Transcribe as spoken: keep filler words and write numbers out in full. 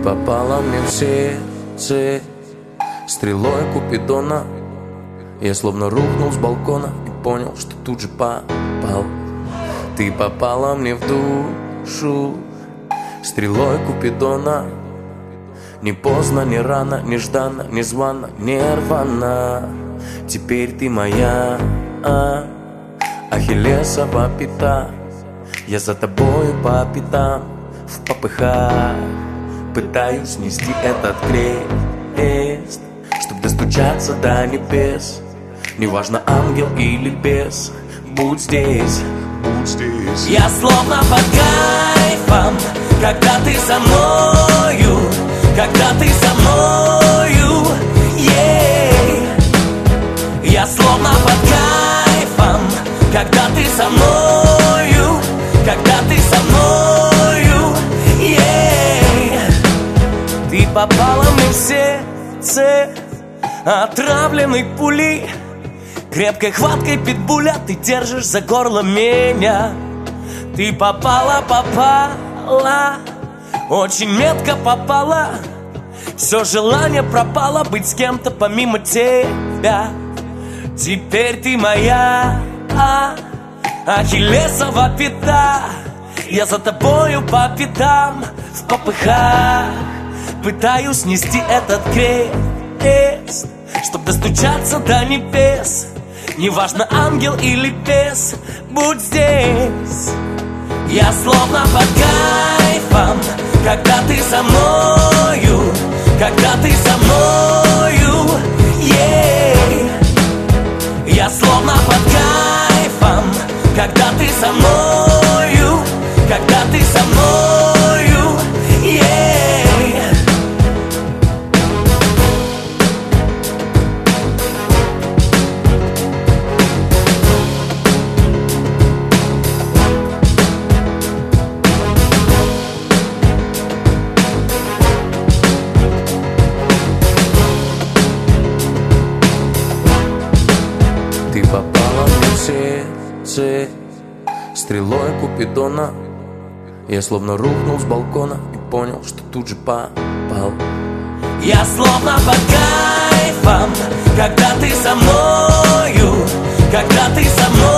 попала мне в сердце стрелой Купидона. Я словно рухнул с балкона и понял, что тут же попал. Ты попала мне в душу стрелой Купидона. Не поздно, не рано, нежданно, незвано, нервно. Теперь ты моя а, Ахиллесова пята. Я за тобою по пятам в попыхах пытаюсь снести этот крест, чтоб достучаться до небес. Неважно, ангел или бес, будь здесь, будь здесь. Я словно под кайфом, когда ты со мною, когда ты со мною, yeah. Я словно под кайфом, когда ты со мною, когда ты со мною, yeah. Ты попала мне в сердце отравленной пулей. Крепкой хваткой питбуля ты держишь за горло меня. Ты попала, попала, очень метко попала. Все желание пропало быть с кем-то помимо тебя. Теперь ты моя а, Ахиллесова пята. Я за тобою по пятам в попыхах пытаюсь снести этот крест, чтоб достучаться до небес. Неважно, ангел или бес, будь здесь. Я словно под кайфом, когда ты со мною, когда ты со мною, yeah. Я словно под кайфом, когда ты со мною, когда ты со мною, yeah. Ты попала мне в сердце стрелой Купидона. Я словно рухнул с балкона и понял, что тут же попал. Я словно под кайфом, когда ты со мною, когда ты со мною.